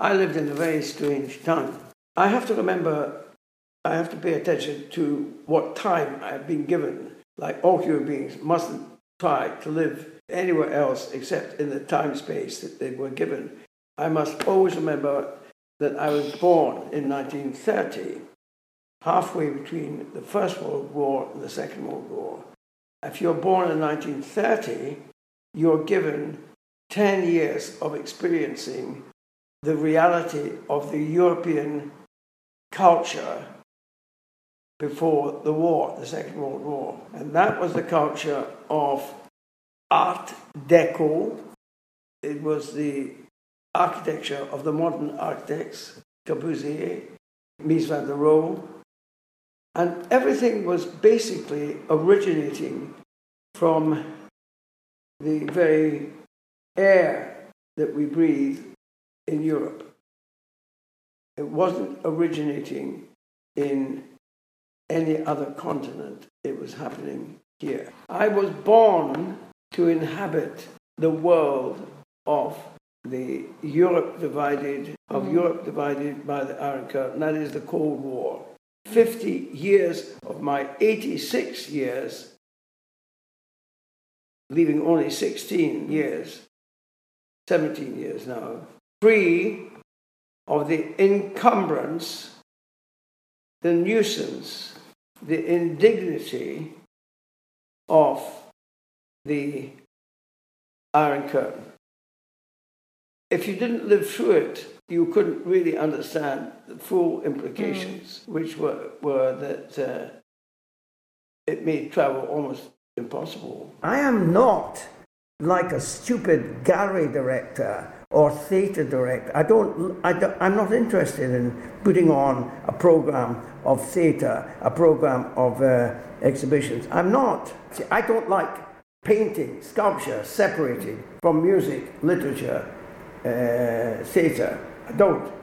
I lived in a very strange time. I have to pay attention to what time I've been given. Like all human beings mustn't try to live anywhere else except in the time space that they were given. I must always remember that I was born in 1930, halfway between the First World War and the Second World War. If you're born in 1930, you're given 10 years of experiencing the reality of the European culture before the war, the Second World War. And that was the culture of Art Deco. It was the architecture of the modern architects, Corbusier, Mies van der Rohe. And everything was basically originating from the very air that we breathe in Europe. It wasn't originating in any other continent. It was happening here. I was born to inhabit the world of the Europe divided by the Iron Curtain. That is the Cold War. 50 years of my 86 years, leaving only 17 years now, free of the encumbrance, the nuisance, the indignity of the Iron Curtain. If you didn't live through it, you couldn't really understand the full implications, which were that it made travel almost impossible. I am not like a stupid gallery director or theatre director. I'm not interested in putting on a program of theatre, a program of exhibitions. I'm not. See, I don't like painting, sculpture separated from music, literature, theatre. I don't.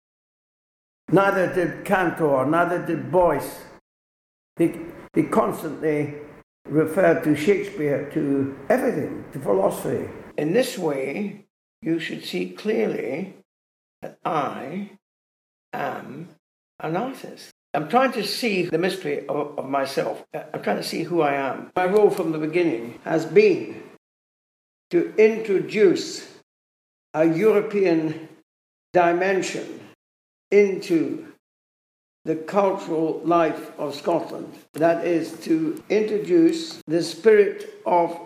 Neither did Cantor, neither did Boyce. They constantly referred to Shakespeare, to everything, to philosophy. In this way, you should see clearly that I am an artist. I'm trying to see the mystery of myself. I'm trying to see who I am. My role from the beginning has been to introduce a European dimension into the cultural life of Scotland. That is to introduce the spirit of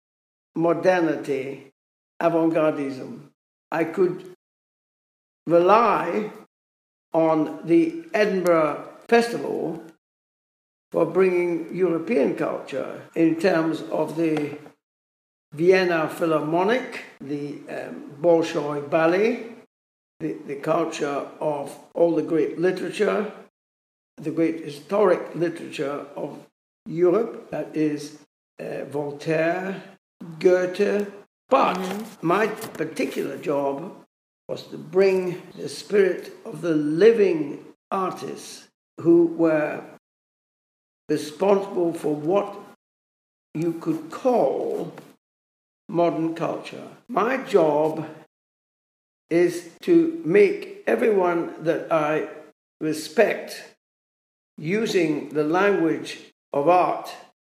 modernity, avant-gardism. I could rely on the Edinburgh Festival for bringing European culture in terms of the Vienna Philharmonic, the Bolshoi Ballet, the culture of all the great literature, the great historic literature of Europe, that is Voltaire, Goethe. But my particular job was to bring the spirit of the living artists who were responsible for what you could call modern culture. My job is to make everyone that I respect using the language of art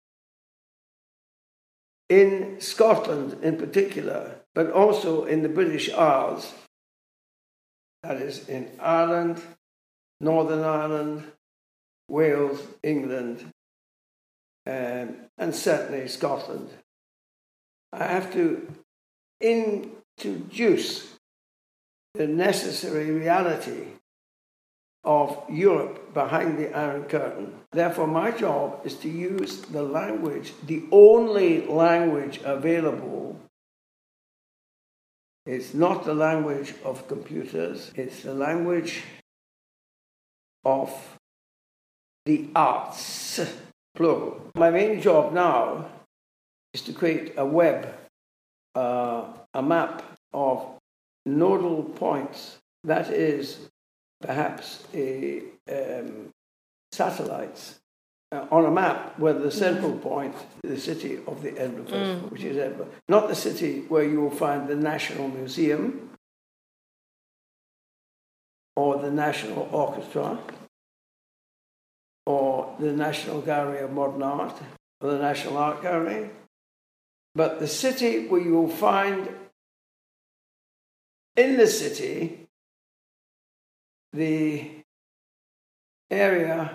in Scotland in particular, but also in the British Isles, that is in Ireland, Northern Ireland, Wales, England, and certainly Scotland. I have to introduce the necessary reality of Europe behind the Iron Curtain. Therefore, my job is to use the language, the only language available. It's not the language of computers, it's the language of the arts, plural. My main job now is to create a web, a map of nodal points, that is perhaps satellites on a map where the central point is the city of the Edinburgh Festival, which is Edinburgh. Not the city where you will find the National Museum, or the National Orchestra, or the National Gallery of Modern Art, or the National Art Gallery. But the city where you will find in the city the area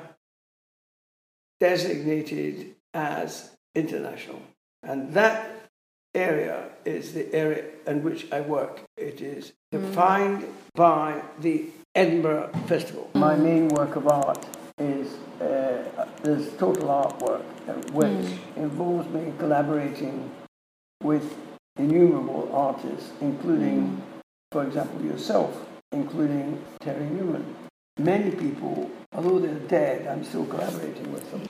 designated as international. And that area is the area in which I work. It is defined by the Edinburgh Festival. My main work of art is there's total artwork, which involves me collaborating with innumerable artists, including, for example, yourself, including Terry Newman. Many people, although they're dead, I'm still collaborating with them.